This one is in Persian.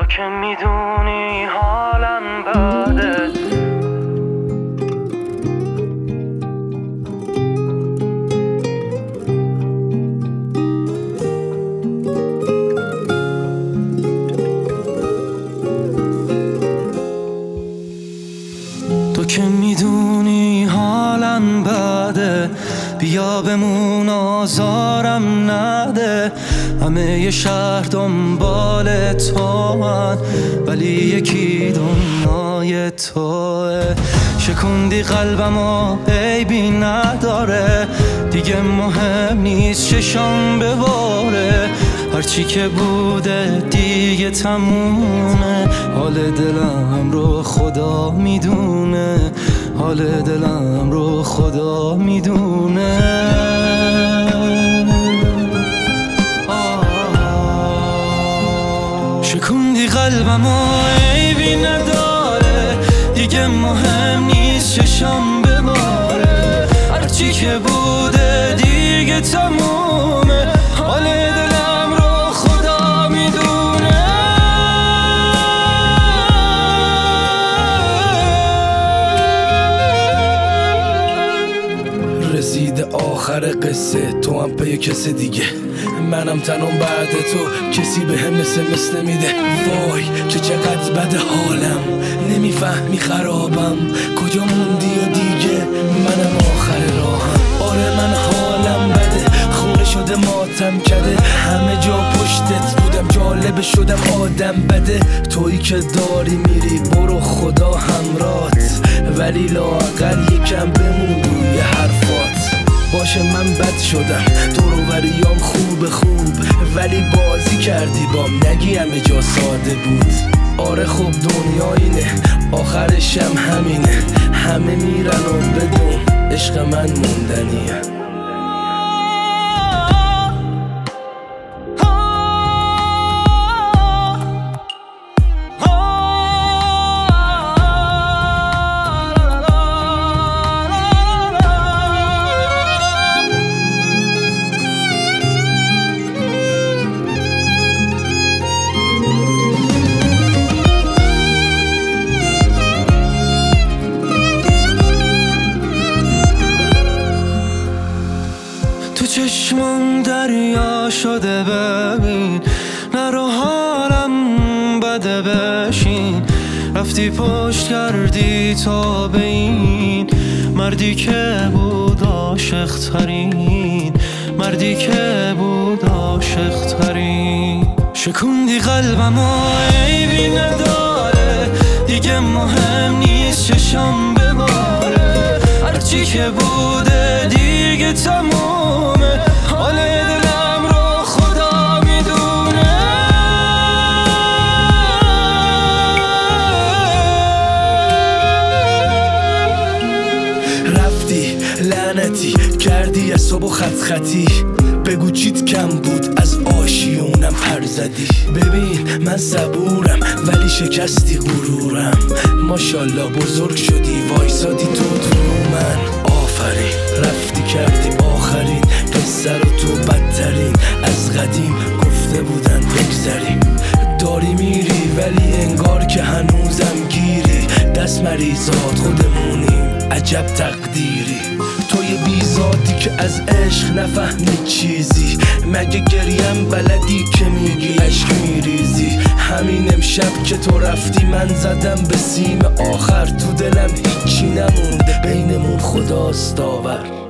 تو که میدونی حالم بده. تو که میدونی حالم بده، بیا بمون آزارم نده. همه شهر دنبال تو هن، ولی یکی دنیای توه. شکوندی قلبم و عیبی نداره، دیگه مهم نیست چشام بباره. هرچی که بوده دیگه تمومه، حال دلم رو خدا میدونه، حال دلم رو خدا میدونه. شکوندی قلبم و عیبی نداره، دیگه مهم نیست چشام بباره. هرچی که بوده دیگه تمومه، حال دلم رو خدا میدونه. رسیده آخر قصه، تو هم پی کس دیگه، منم تنم بعد تو، کسی به هم مثل میده. وای که چقدر بده حالم، نمیفهمی خرابم، کجا موندی و دیگه منم آخر راهم. آره من حالم بده، خونه شده ماتم کده، همه جا پشتت بودم، جالب شدم آدم بده. تویی که داری میری برو خدا همرات، ولی لااقل یکم بمون روی حرفات. باشه من بد شدم، دوروبریام خوب، ولی بازی کردی بام، نگی همه جا ساده بود. آره خب دنیا اینه، آخرشم همینه، همه میرن و بدون عشق من موندنیه. تو چشمم دریا شده ببین، نرو حالم بده بشین. رفتی پشت کردی تا به این مردی که بود عاشق ترین، مردی که بود عاشق ترین. شکوندی قلبم و عیبی نداره، دیگه مهم نیست چشام بباره. هرچی که بوده دیگه تمومه، حال دلم رو خدا میدونه. رفتی لعنتی کردی از صبح خطی، بگو چیت کم بود از آشیونم پر زدی. ببین من صبورم ولی شکستی غرورم، ماشالله بزرگ شدی وایسادی تو من. آفرین رفتی کردی آخرین قصه رو، تو بدترین از قدیم گفته بودن بگذریم. داری میری ولی انگار که هنوزم گیری، دست مریضات خودمونیم عجب تقدیری. توی بیزاتی که از عشق نفهمی چیزی، مگه گریم بلدی که میگی عشق میریزی. همین امشب که تو رفتی من زدم به سیم آخر، تو دلم هیچی نمونده، بینمون خداست داور.